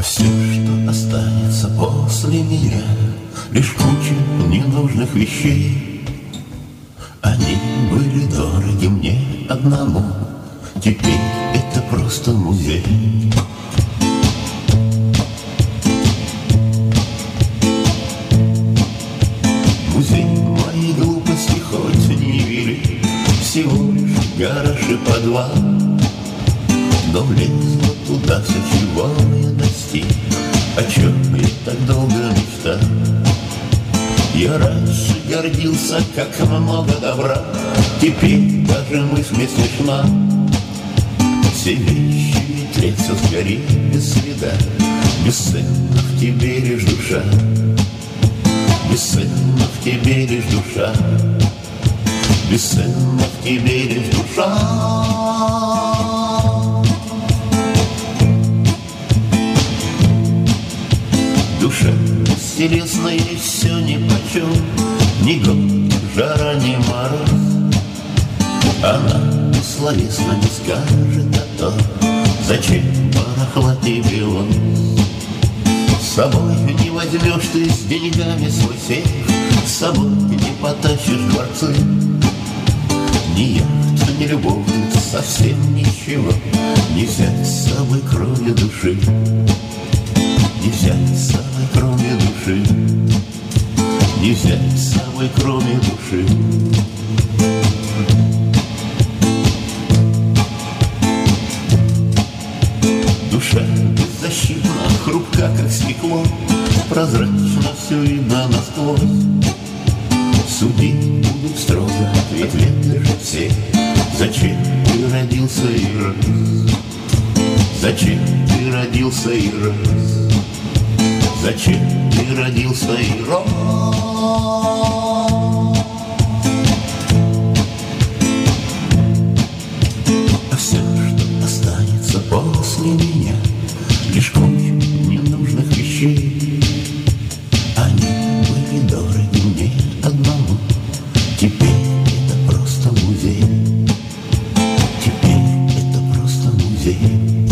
Все, что останется после меня, лишь куча ненужных вещей. Они были дороги мне одному, теперь это просто музей. Музей моей глупости хоть не вели, всего лишь гараж и подвал. Но влезла туда все, чего я достиг, о чем я так долго мечтал. Я раньше гордился, как много добра, теперь даже мысль не смешна. Все вещи ветрец, все сгорит без следа, бесценна в тебе лишь душа. Бесценна в тебе лишь душа, бесценна в тебе лишь душа. Душа бестелесная, и все нипочем, ни год, жара, ни мороз. Она бессловесно не скажет о том, зачем барахла тебе он. С собой не возьмешь ты с деньгами свой сейф, с собой не потащишь дворцы. Ни яхт, ни любовниц, совсем ничего не взять с собой, кроме души. Не взять с собой, кроме души. Не взять с собой, кроме души. Душа беззащитна, хрупка, как стекло, прозрачно все видно насквозь. Судить будут строго, ответы же все. Зачем ты родился и рос? Зачем ты родился и рос? Зачем ты родился и рос? А все, что останется после меня, лишь куча ненужных вещей. Они были дороги мне одному, теперь это просто музей. Теперь это просто музей.